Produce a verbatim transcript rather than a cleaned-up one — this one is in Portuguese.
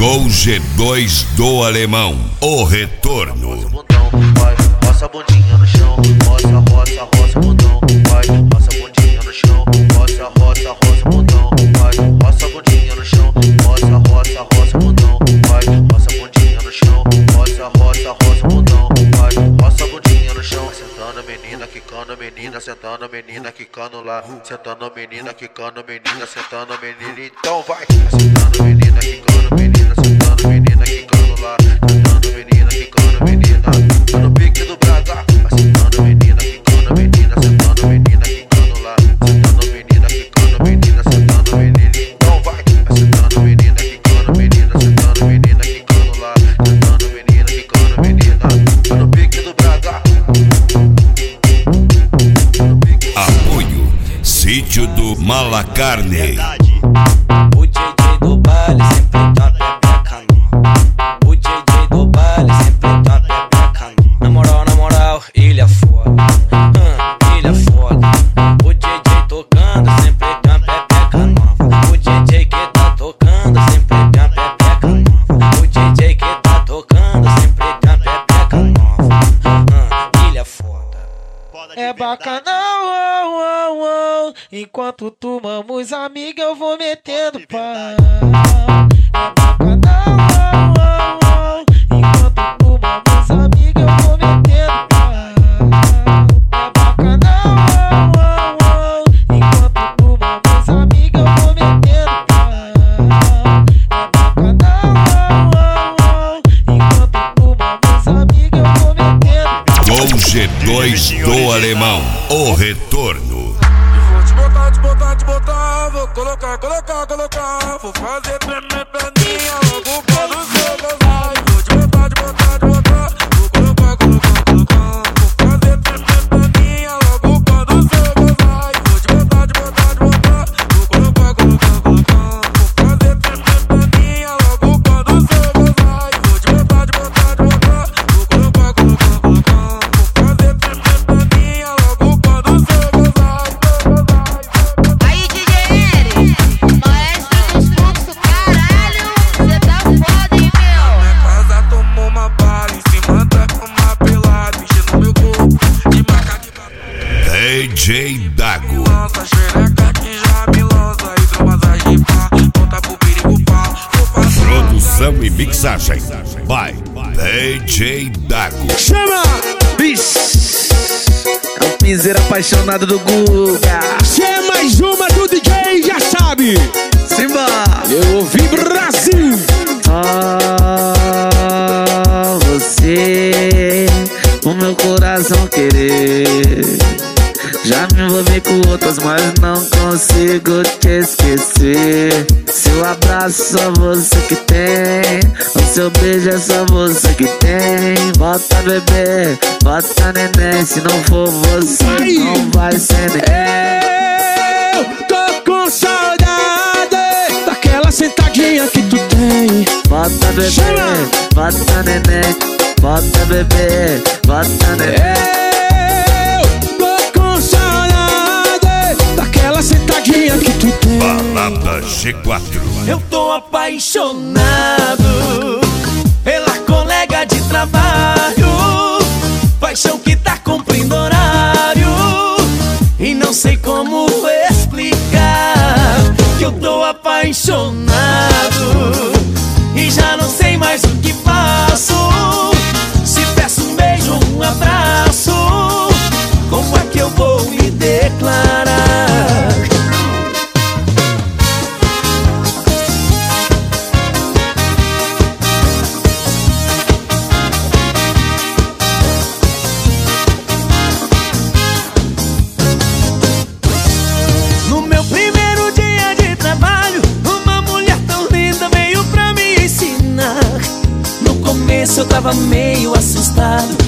Gol G dois do Alemão, o retorno. Vai, roça a bundinha no chão, roça, roça, roça o bundão. Vai, roça a bundinha no chão, roça, roça, roça o bundão. Vai, roça a bundinha no chão, roça, roça, roça o bundão. Vai, roça a bundinha no chão, roça, roça, roça o bundão. Vai, roça a bundinha no chão, sentando a menina, quicando a menina, sentando a menina, quicando lá, sentando a menina, quicando a menina, sentando a menina. Então vai, sentando a menina, quicando a menina, sentando a menina, quicando lá, sentando a menina, quicando a menina. No pique do Braga, sentando a menina, quicando a menina, sentando a menina, quicando lá, sentando a menina, quicando a menina, sentando a menina. Então vai, sentando a menina, quicando a menina, sentando a menina, quicando lá, sentando a menina, quicando a menina. No pique do Braga. Apoio Sítio do Malacarne. O D J do baile sempre tá pepeca nova. O D J do baile sempre tá pepeca nova. Na moral, na moral, ele é foda. Hum, ele é foda. O D J tocando sempre tem pepeca nova. O D J que tá tocando sempre tem pepeca nova. O D J que tá tocando sempre tem pepeca nova. Hum, ele é foda. É bacanão, oh, oh, oh. Enquanto tomamos amiga eu vou metendo pau. É bacanão, oh, oh, oh. Enquanto tomamos amiga eu vou metendo pau. É bacanão, oh, oh, oh. Enquanto tomamos amiga eu vou metendo pau. É bacanão, oh, oh, oh. Enquanto tomamos amiga eu vou metendo pau. Gol G dois do Alemão, o retorno. Vou te botar, te botar, te botar. Vou colocar, colocar, colocar. Vou fazer tremer perninha logo quando você gozar. Vou te botar, te botar, te botar. Vou colocar, colocar, colocar. Vou fazer tremer perninha logo quando você gozar. Vou te botar, te botar, te botar. Vou colocar, colocar, colocar. Vou fazer tremer perninha logo quando você gozar. Vou te botar, te botar, te botar. Vou colocar, colocar, colocar. Vou fazer tremer perninha logo quando você gozar. Aí, D J Eri, maestro dos fluxos, caralho, cê tá foda, hein, meu? Minha casa tomou uma bala, em cima da cama pelada, enchendo meu corpo de maca de papel. D J Dago. Lança xereca que já me lança, hidromassagem pá, volta pro perigo pá. Vou fazer Produção e mixagem by D J Dago. Chama! Vixe! É o piseiro apaixonado do Guga. Se é mais uma do D J, já sabe. Simba! Eu ouvi Brasil. Ah, você, o meu coração querer. Já me envolvi com outras, mas não consigo te esquecer. Seu abraço só você que tem, o seu beijo é só você que tem. Bota bebê, bota neném, se não for você Ai. não vai ser neném. Eu tô com saudade daquela sentadinha que tu tem. Bota bebê, Chama. bota neném, bota bebê, bota neném. Eu tô com saudade daquela sentadinha que tu tem. Balada G quatro. Eu tô apaixonado pela colega de trabalho, paixão que tá cumprindo horário e não sei como explicar que eu tô apaixonado e já não sei mais o que faço. Se peço um beijo, um abraço, como é que eu vou me declarar? Eu tava meio assustado,